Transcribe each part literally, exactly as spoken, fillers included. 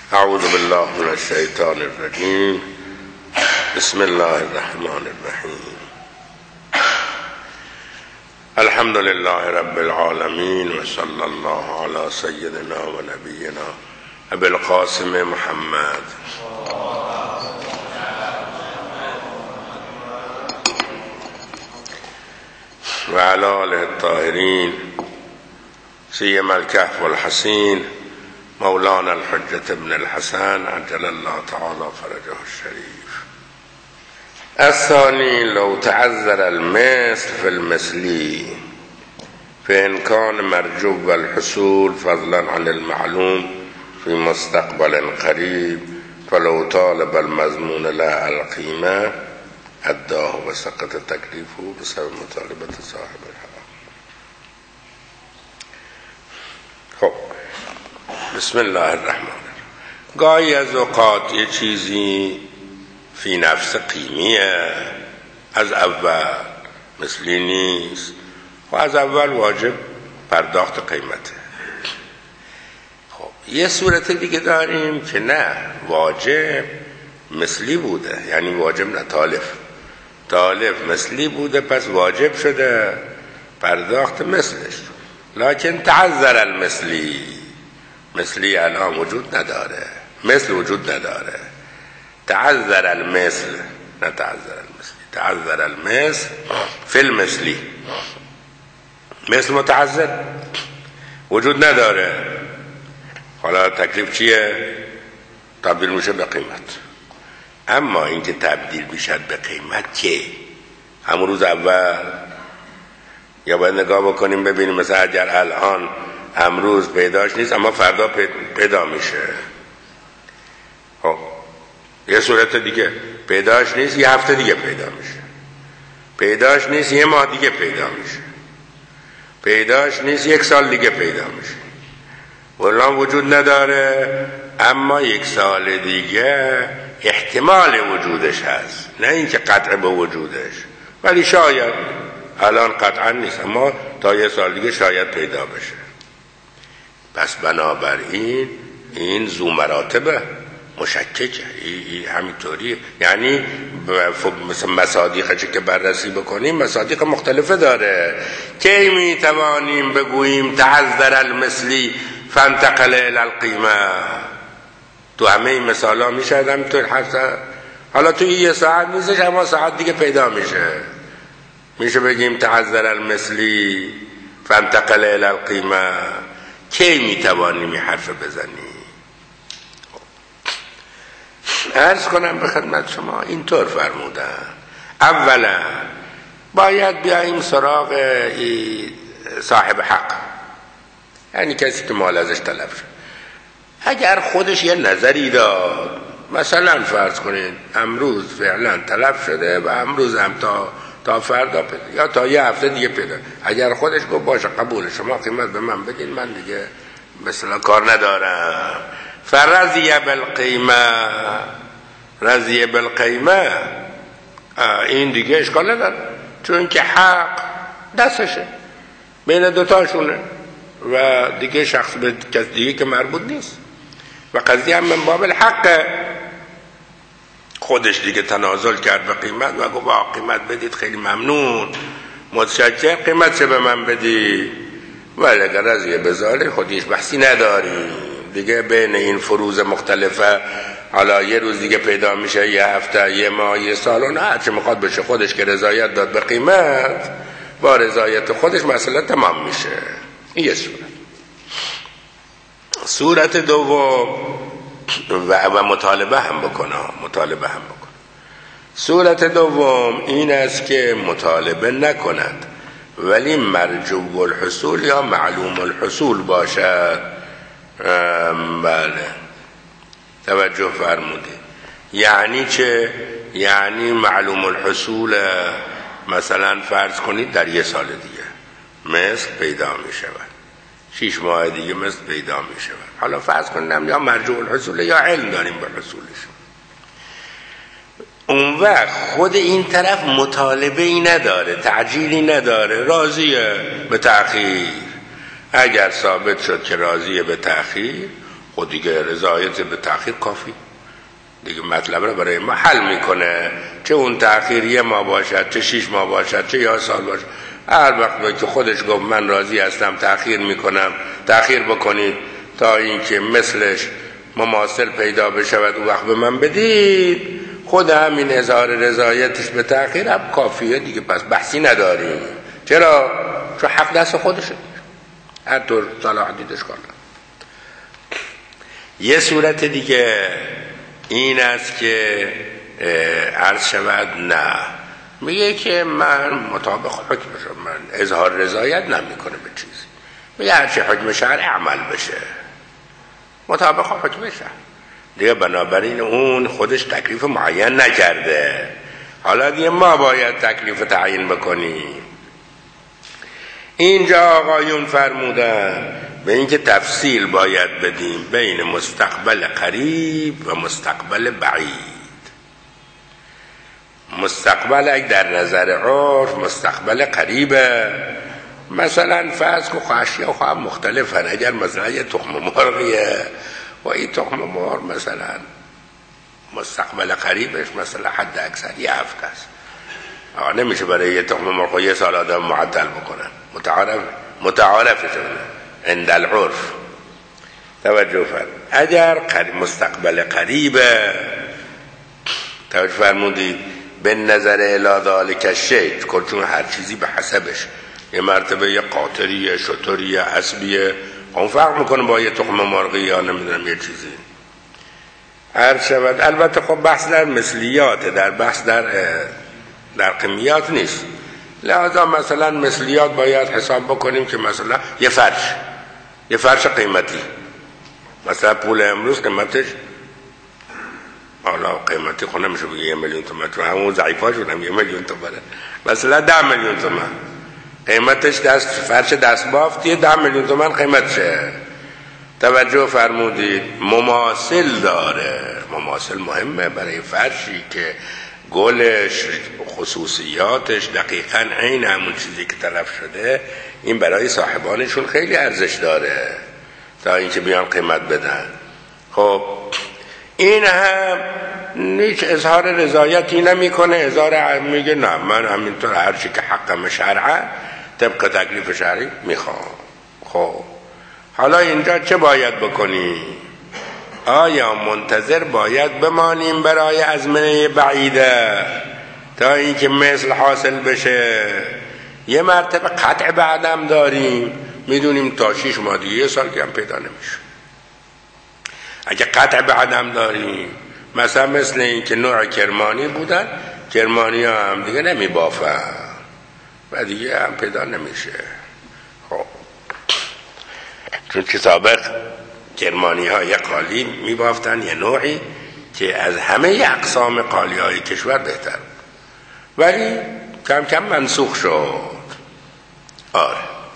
اعوذ بالله من الشیطان الرجیم. بسم الله الرحمن الرحیم. الحمد لله رب العالمین و صلی الله علی سیدنا و نبینا ابی القاسم محمد و علی آله الطاهرین سیما الکهف والحسین مولانا الحجة ابن الحسن عجل الله تعالى فرجه الشريف. الثاني لو تعذر المثل في المثلي فإن كان مرجو الحصول فضلا عن المعلوم في مستقبل قريب فلو طالب المضمون لا القيمة أداه وسقط تكليفه بسبب مطالبة صاحب الحق. خب بسم الله الرحمن الرحیم. گاهی از اوقات یه چیزی فی نفس قیمیه، از اول مثلی نیست و از اول واجب پرداخت قیمته. خب یه صورت دیگه داریم که نه، واجب مثلی بوده، یعنی واجب نه، تالف تالف مثلی بوده، پس واجب شده پرداخت مثلش، لکن تعذر المثلی، مثلی الان وجود نداره، مثل وجود نداره. تعذر المثل، نه تعذر المثلی، تعذر المثل فی المثلی، مثل متعذر وجود نداره. حالا تکلیف چیه؟ تبدیل میشه به قیمت. اما اینکه تبدیل میشه به قیمت که همون روز اول، یا باید نگاه بکنیم ببینیم مثلا اگر الان امروز پیداش نیست اما فردا پیدا میشه. خب یه صورت دیگه پیداش نیست یه هفته دیگه پیدا میشه، پیداش نیست یه ماه دیگه پیدا میشه، پیداش نیست یک سال دیگه پیدا میشه. والله وجود نداره اما یک سال دیگه احتمال وجودش هست، نه اینکه قطع به وجودش، ولی شاید الان قطعا نیست اما تا یه سال دیگه شاید پیدا بشه. پس بنابراین این ذو مراتبه، مشککه، ای همینطوری، یعنی مثل مصادیقه که بررسی بکنیم مصادیق مختلفه داره. کی میتوانیم بگوییم تعذر المثلی فانتقل الی القیمه؟ تو همه این مثال ها میشه همینطور حتی حالا توی یه ساعت نیستش اما ساعت دیگه پیدا میشه، میشه بگیم تعذر المثلی فانتقل الی القیمه. کی میتوانیم این حرف بزنیم؟ عرض کنم به خدمت شما اینطور فرمودن. اولا باید بیاییم سراغ صاحب حق، یعنی کسی که مال ازش طلب شد. اگر خودش یه نظری داد، مثلا فرض کنید امروز فعلا طلب شده و امروز هم تا تا فردا پیدا یا تا یه هفته دیگه پیدا، اگر خودش گفت باشه قبول، شما قیمت به من بدین، من دیگه مثلا کار ندارم، فرضیه بالقیمه، رضیه بالقیمه، این دیگه اشکال نداره، چون که حق دستشه، بین دوتاشونه و دیگه شخص به کس دیگه که مربوط نیست و قضیه هم من باب الحقه. خودش دیگه تنازل کرد به قیمت و گفت با قیمت بدید، خیلی ممنون، متشکر، قیمت چه به من بدید، ولی اگر رضیه بذاره خودیش بحثی نداریم دیگه. بین این فروز مختلفه حالا یه روز دیگه پیدا میشه، یه هفته، یه ماه، یه سال، نه هرچه میخواد بشه، خودش که رضایت داد به قیمت، با رضایت خودش مسئله تمام میشه. این یه صورت. صورت دوم و, و مطالبه هم بکنه مطالبه هم بکنه صورت دوم این است که مطالبه نکند ولی مرجو الحصول یا معلوم الحصول باشد. بله توجه فرمودید. یعنی چه؟ یعنی معلوم الحصول، مثلا فرض کنید در یه سال دیگه مثل پیدا می شود، شیش ماه دیگه مثل پیدا می شود. حالا فرض کنیم یا مرجو الحصول یا علم داریم به حصولش، اون وقت خود این طرف مطالبه ای نداره، تعجیلی نداره، راضیه به تأخیر. اگر ثابت شد که راضیه به تأخیر، خود دیگه رضایت به تأخیر کافی دیگه مطلب رو برای ما حل میکنه، چه اون تأخیر یه ماه باشد، چه شیش ماه باشد، چه یا سال باشد. هر وقت که خودش گفت من راضی هستم تأخیر میکنم، تأخیر بکنید تا اینکه مثلش مماثل پیدا بشود اون وقت به من بدید، خود همین اظهار رضایتش به تأخیر هم کافیه دیگه، پس بحثی نداریم. چرا؟ چون حق دست خودشه، هر طور صلاح دیدش کنه. یه صورت دیگه این است که عرض شود نه، میگه که من مطابق حکمشم، من اظهار رضایت نمی کنه به چیزی، میگه هرچی حکم شرع عمل بشه مطابق حکم شرع دیگه، بنابراین اون خودش تکلیف معین نکرده، حالا دیگه ما باید تکلیف تعیین بکنیم. اینجا آقایون فرمودن به اینکه تفصیل باید بدیم بین مستقبل قریب و مستقبل بعید. مستقبل اگه در نظر عرف مستقبل قریبه، مثلا فرض که اشیا خواهم مختلفن، اگر مثلا یه تخم مرغیه و این تخم مرغ مثلا مستقبل قریبش مثلا حد اکثر یه هفته است، نمیشه برای یه تخم مرغ یه سال آدم معطل بکنن، متعارف متعارف شده عند العرف. توجه فرمود اگر قریب مستقبل قریبه، توجه فرمودید به نظر الی ذالک الشیء، چون هر چیزی به حسبش، یه مرتبه یه قاطریه، شطوریه، اسبیه، اون فرق میکنه با یه تخم مرغی یا نمیدونم یه چیزی. عرض شود البته خب بحث در مثلیات، در بحث در در قیمیات نیست، لذا مثلا مثلیات باید حساب بکنیم که مثلا یه فرش یه فرش قیمتی، مثلا پول امروز قیمتش حالا قیمتی خونه میشه بگه یه میلیون تومان، چون همون ضعیفا شدم یه میلیون تومانه، مثلا ده میلیون تومان قیمتش، دست فرش دست بافتیه ده میلیون تومان قیمتشه. توجه فرمودید مماثل داره، مماثل مهمه برای فرشی که گلش خصوصیاتش دقیقاً عین همون چیزی که طلب شده، این برای صاحبانشون خیلی ارزش داره تا اینکه بیان قیمت بدن. خب این هم هیچ اظهار رضایتی نمیکنه، اظهار میگه نه من همینطور هر چی که حقم شرعه طبق تکلیف شرعی میخوام. خب حالا اینجا چه باید بکنی؟ آیا منتظر باید بمانیم برای ازمنه بعیده تا اینکه مثل حاصل بشه؟ یه مرتبه قطع بعدم داریم، میدونیم تا شیش ماه دیگه یه سال که هم پیدا نمیشه. اگه قطع بعدم داریم، مثلا مثل این که نوع کرمانی بودن، کرمانی ها هم دیگه نمیبافن و دیگه هم پیدا نمیشه. خب چون که سابق کرمانی ها یه قالی میبافتن یه نوعی که از همه اقسام قالی های کشور بهتر، ولی کم کم منسوخ شد. آره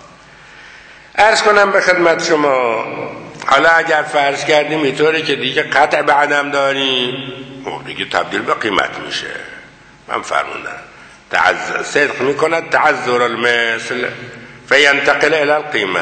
عرض کنم به خدمت شما، حالا اگر فرض کردیم اینطوری که دیگه قطع بعدم داریم، خب دیگه تبدیل به قیمت میشه. من فرمودم تعذر صدق میکند تعذر المثل فینتقل الى القیمه،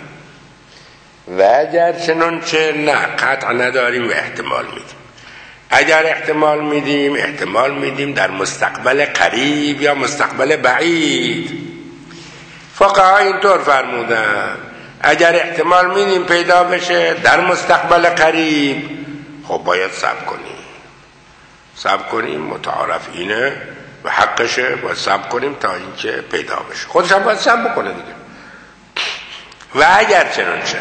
و اگر چنانچه نه قطع نداریم و احتمال میدیم. اگر احتمال میدیم احتمال میدیم در مستقبل قریب یا مستقبل بعید. فقها اینطور فرمودن اگر احتمال میدیم پیدا بشه در مستقبل قریب، خب باید صبر کنیم، صبر کنیم، متعارف اینه و حقشه، باید صبر کنیم تا اینکه پیدا بشه، خودش هم باید صبر بکنه دیگه. و اگر چنانچه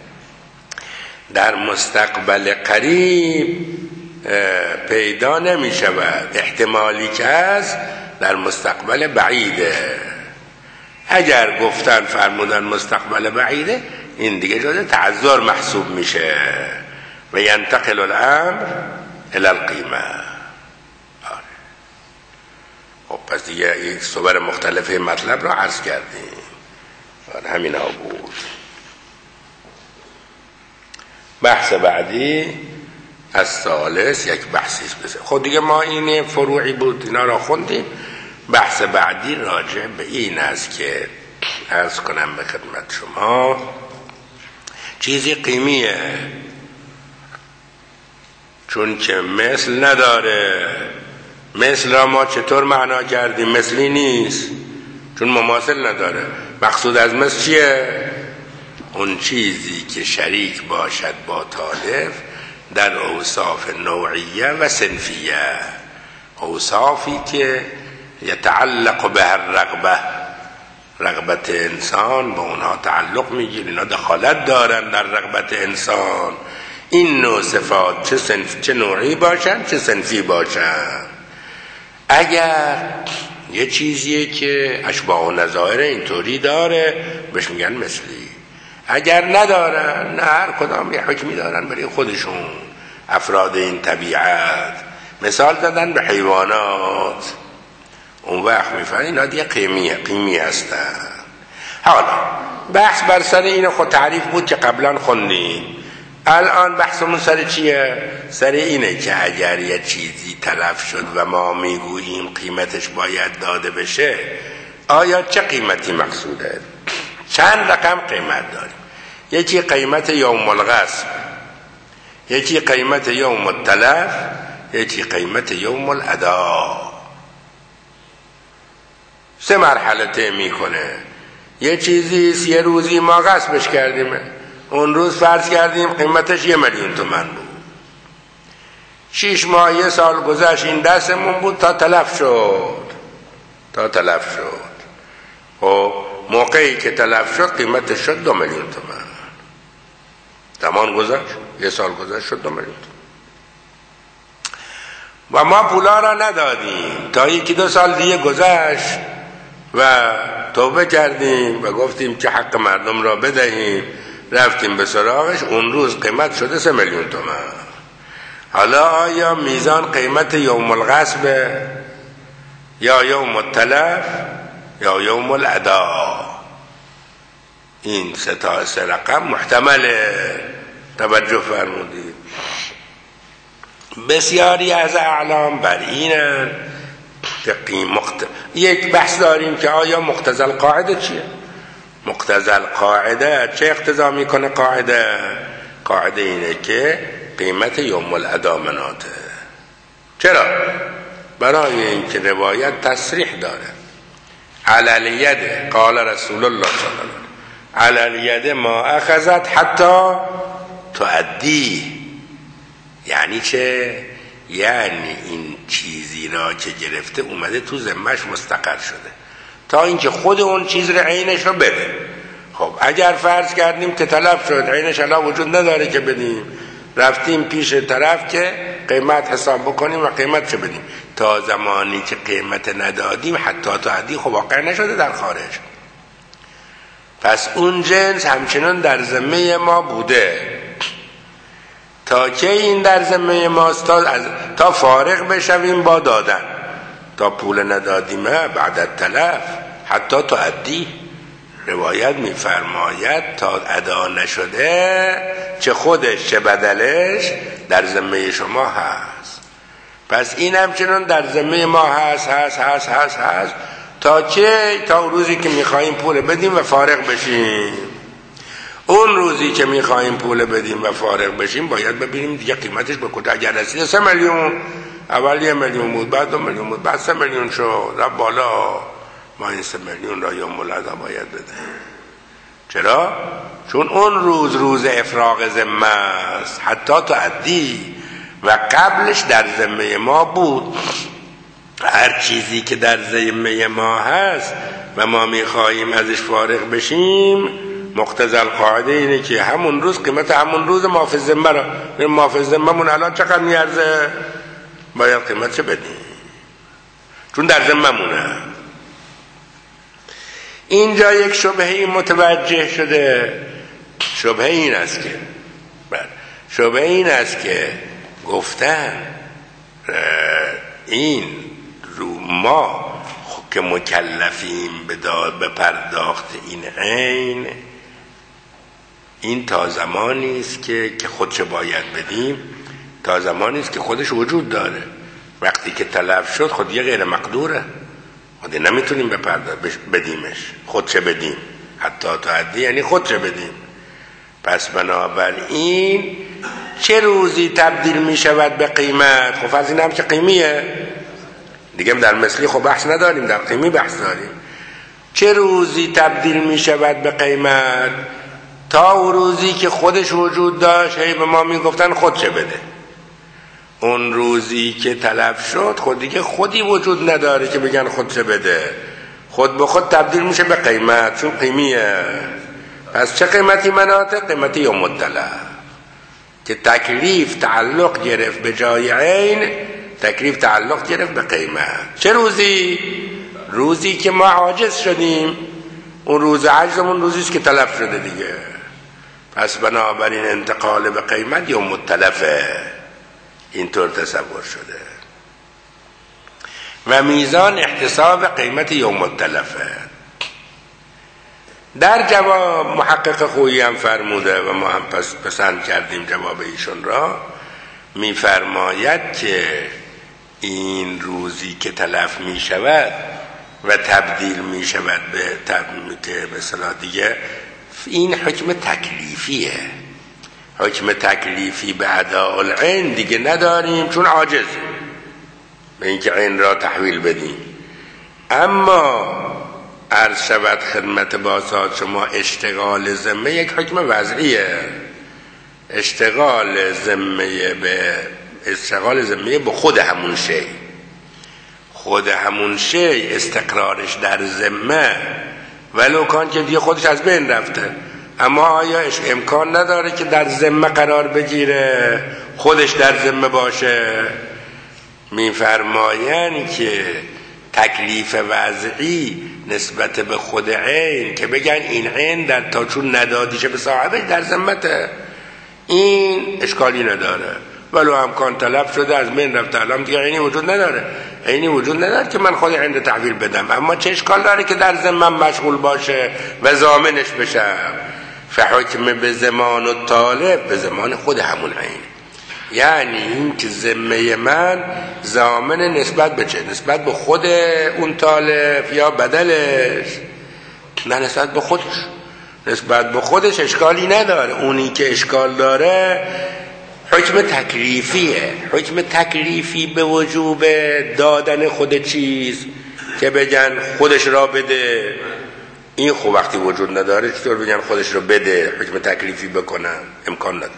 در مستقبل قریب پیدا نمی شود، احتمالی که هست در مستقبل بعیده. اگر گفتن فرمودن مستقبل بعیده، این دیگه جز تعذر محسوب میشه و ینتقل الامر الى القیمه. آره. خب پس دیگه یک صور مختلف مطلب رو عرض کردیم. آره همین ها بود. بحث بعدی از ثالث یک بحثیست بسه. خود دیگه ما این فروعی بود اینا را خوندیم. بحث بعدی راجع به این است که عرض کنم به خدمت شما، چیزی قیمیه چون که مثل نداره. مثل را ما چطور معنا کردیم؟ مثلی نیست، چون مماثل نداره. مقصود از مثل چیه؟ اون چیزی که شریک باشد با تالف در اوصاف نوعیه و صنفیه، اوصافی که یتعلق به هر رغبه، رغبت انسان با اونها تعلق میگیره، اینا دخالت دارن در رغبت انسان. این نوع صفات چه صنف، چه نوعی باشن چه صنفی باشن. اگر یه چیزیه که اشباح و نظائر اینطوری داره بهش میگن مثلی. اگر ندارن، نه، هر کدام یه حکمی دارن برای خودشون. افراد این طبیعت مثال دادن به حیوانات، اون وقت میفهمن اینا دیگه قیمی قیمی هستن. حالا بحث بر سر این خود تعریف بود که قبلا خوندیم. الان بحثمون سر چیه؟ سر اینه که اگر یه چیزی تلف شد و ما میگوییم قیمتش باید داده بشه، آیا چه قیمتی مقصوده؟ چند رقم قیمت داریم. یکی قیمت یوم الغصب، یکی قیمت یوم التلف، یکی قیمت یوم الادا. سه مرحله طی میکنه. یه چیزی یه روزی ما غصبش کردیم، اون روز فرض کردیم قیمتش یه میلیون تومن بود. شیش ماه یه سال گذشت این دستمون بود تا تلف شد تا تلف شد و موقعی که تلف شد قیمتش شد دو میلیون تومن. زمان گذشت، یه سال گذشت شد دو میلیون تومن و ما پولا را ندادیم تا یکی دو سال دیگه گذشت و توبه کردیم و گفتیم که حق مردم را بدهیم، رفتیم به سراغش. اون روز قیمت شده سه میلیون تومن. حالا آیا میزان قیمت یوم الغصب یا یوم التلف یا یوم الادا؟ این سه تا سه رقم محتمله. توجه فرمودید. بسیاری از اعلام بر اینن که قیمت یک بحث داریم که آیا مقتضی القاعده چیه؟ مقتضی القاعده چه اقتضا میکنه؟ قاعده قاعده اینه که قیمت یوم الادا مناته. چرا؟ برای اینکه روایت تصریح داره. علی الید قال رسول الله صلی الله علیه علی الید ما اخذت حتی تؤدی. یعنی چه؟ یعنی این چیزی را که گرفته اومده تو ذمه‌اش مستقر شده تا اینکه خود اون چیز را عینش رو بده. خب اگر فرض کردیم که تلف شد، عینش الان وجود نداره که بدیم، رفتیم پیش طرف که قیمت حساب بکنیم و قیمت چه بدیم، تا زمانی که قیمت ندادیم حتی تؤدی خب واقع نشده در خارج. پس اون جنس همچنان در ذمه ما بوده. تا که این در ذمه ماست؟ تا, از... تا فارغ بشویم با دادن. تا پول ندادیم بعد از تلف حتی تؤدی. روایت میفرماید تا ادا نشده چه خودش چه بدلش در ذمه شما هست. پس این همچنان در ذمه ما هست هست هست هست هست تا چه؟ تا روزی که میخواییم پول بدیم و فارغ بشیم. اون روزی که میخواییم پول بدیم و فارغ بشیم باید ببینیم دیگه قیمتش به کجا. اگر رسید سه میلیون، اول یه میلیون بود، بعد دو میلیون بود، بعد سه میلیون شد، رفت بالا، ما این سه میلیون را یوم الادا باید بده. چرا؟ چون اون روز روز افراغ ذمه است حتی تؤدی و قبلش در ذمه ما بود. هر چیزی که در ذمه ما هست و ما میخواییم ازش فارغ بشیم، مقتضی القاعده اینه که همون روز قیمت همون روز ما فی الذمه را، ما فی الذمه مون الان چقدر میارزه، باید قیمت چه بدیم چون در ذمه مونه. اینجا یک شبهه متوجه شده. شبهه این است که شبهه این است که گفتن این رو ما که مکلفیم به پرداخت این عین، این تا زمانی است که که خودش باید بدیم، تا زمانی است که خودش وجود داره. وقتی که تلف شد خود یه غیر مقدوره، خود نمیتونیم بدیمش، خودش بدیم. حتی تؤدی یعنی خودش بدیم. پس بنابراین چه روزی تبدیل می شود به قیمت؟ خب از این هم که قیمیه دیگه، در مثلی خب بحث نداریم، در قیمی بحث داریم. چه روزی تبدیل می شود به قیمت؟ تا اون روزی که خودش وجود داشت هی به ما می گفتن خود چه بده. اون روزی که تلف شد خود دیگه خودی وجود نداره که بگن خود چه بده، خود به خود تبدیل میشه به قیمت، چون قیمیه. پس چه قیمتی مناطق؟ قیمتی یوم التلف که تکلیف تعلق گرفت به جای عین، تکلیف تعلق گرفت به قیمت. چه روزی؟ روزی که ما عاجز شدیم، اون روز عجزمون روزیست که تلف شده دیگه. پس بنابراین انتقال به قیمت یوم التلفه، اینطور تصور شده و میزان احتساب قیمت یوم التلفه. در جواب محقق خویی هم فرموده و ما هم پس پسند کردیم جواب ایشون را، میفرماید که این روزی که تلف می شود و تبدیل می شود به که به اصطلاح دیگه این حکم تکلیفیه. حکم تکلیفی به اداء العین دیگه نداریم چون عاجزیم به اینکه عین را تحویل بدیم. اما عرض شود خدمت باسط شما اشتغال ذمه یک حکم وضعیه. اشتغال ذمه به اشتغال ذمه به خود همون شی، خود همون شی استقرارش در ذمه ولو کان که دیگه خودش از بین رفته، اما آیا امکان نداره که در ذمه قرار بگیره، خودش در ذمه باشه؟ میفرمایند که تکلیف وضعی نسبت به خود عین که بگن این عین در تا چون ندادیشه به صاحبش در ذمته، این اشکالی نداره ولو امکان تلف شده از بین رفته، الان دیگه عینی وجود نداره، عینی وجود نداره که من خود عین رو تحویل بدم، اما چه اشکال داره که در ذمم مشغول باشه و ضامنش بشم. فحکم به زمان و طالب به زمان خود همون عین، یعنی این که ذمه من ضامن نسبت به چه؟ نسبت به خود اون طالب یا بدلش؟ نه، نسبت به خودش. نسبت به خودش اشکالی نداره. اونی که اشکال داره حکم تکلیفیه. حکم تکلیفی به وجوب دادن خود چیز که بگن خودش را بده، این خب وقتی وجود نداره چطور بگن خودش را بده حکم تکلیفی بکنن؟ امکان نداره.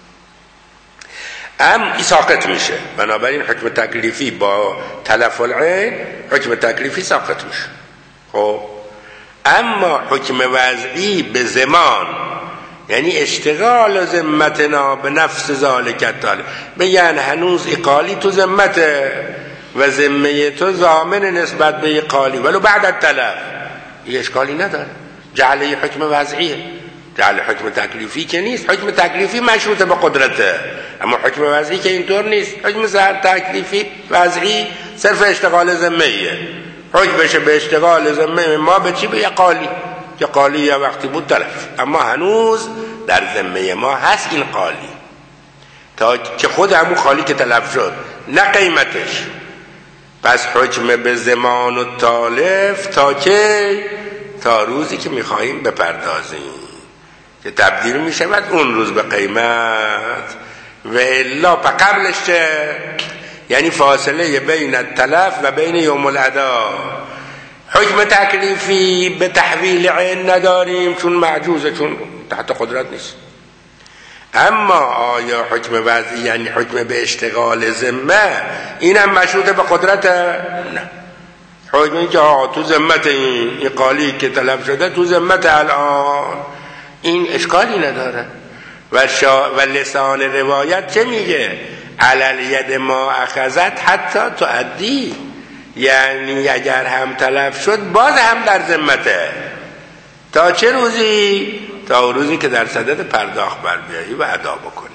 ام ای ساقط میشه. بنابراین حکم تکلیفی با تلف العین حکم تکلیفی ساقط میشه. خب اما حکم وضعی به زمان، یعنی اشتغال ذمتنا به نفس ذالک طالب، بگن هنوز اقالی تو ذمته و ذمه تو ضامن نسبت به اقالی ولو بعد التلف، یه اشکالی نداره. جعله حکم وضعیه، جعل حکم تکلیفی که نیست. حکم تکلیفی مشروط به قدرته، اما حکم وضعی که اینطور نیست. حکم زهر تکلیفی وضعی صرف اشتغال ذمه‌ایه، حکم بشه به اشتغال ذمه ما به چی؟ به قالی، که قالی یا وقتی بود تلف، اما هنوز در ذمه ما هست این قالی تا که خود همون خالی که تلف شد نه قیمتش. پس حکم به زمان و تالف تا که تا روزی که میخواییم بپردازیم که تبدیل میشود اون روز به قیمت. و الا پا قبلش چه؟ یعنی فاصله بین التلف و بین یوم الادا. حکم تکلیفی به تحویل عین نداریم چون معجوزه، چون تحت قدرت نیست. اما آیا حکم وضعی یعنی حکم به اشتغال ذمه اینم مشروط به قدرت؟ نه. حکم این که تو ذمت این قالی که تلف شده تو ذمت الان، این اشکالی نداره. و, شا... و لسان روایت چه میگه؟ علل ید ما اخذت حتی تؤدی، یعنی اگر هم تلف شد باز هم در ذمته. تا چه روزی؟ تا روزی که در صدد پرداخت بر بیایی و ادا بکنی.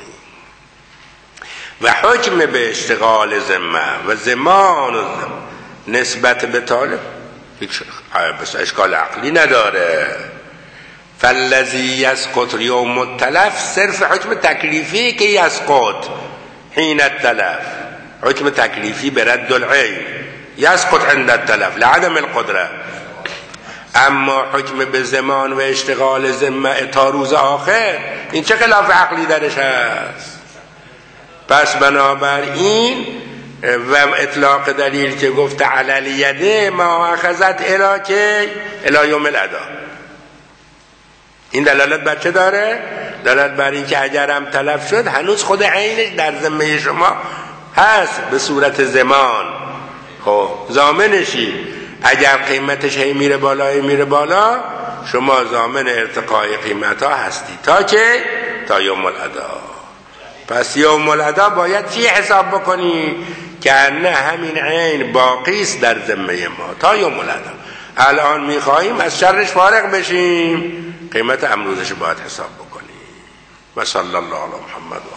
و حکم به اشتغال ذمه و زمان و زمان نسبت به طالب هیچ اشکال عقلی نداره. فالذی یسقط یوم التلف صرف حکم تکلیفی که یسقط حین التلف، حکم تکلیفی به رد العین یسقط عند التلف لعدم القدره. اما حکم به زمان و اشتغال ذمه تا روز آخر این چه خلاف عقلی درش هست؟ پس بنابراین و اطلاق دلیل که گفت علیلیده ما اخذت الاکه الایوم الادا، این دلالت بر چه داره؟ دلالت بر این که اگرم تلف شد هنوز خود عینش در ذمه شما هست به صورت زمان. خب ضامنشی، اگر قیمتش هی میره بالا هی میره بالا شما ضامن ارتقای قیمت ها هستی تا که تا یوم الادا. پس یوم الادا باید چی حساب بکنی؟ که نه همین عین باقی است در ذمه ما تا یوم الادا. الان میخواهیم از شرش فارغ بشیم، قیمت امروزش باید حساب بکنیم. و صلی الله علی محمد.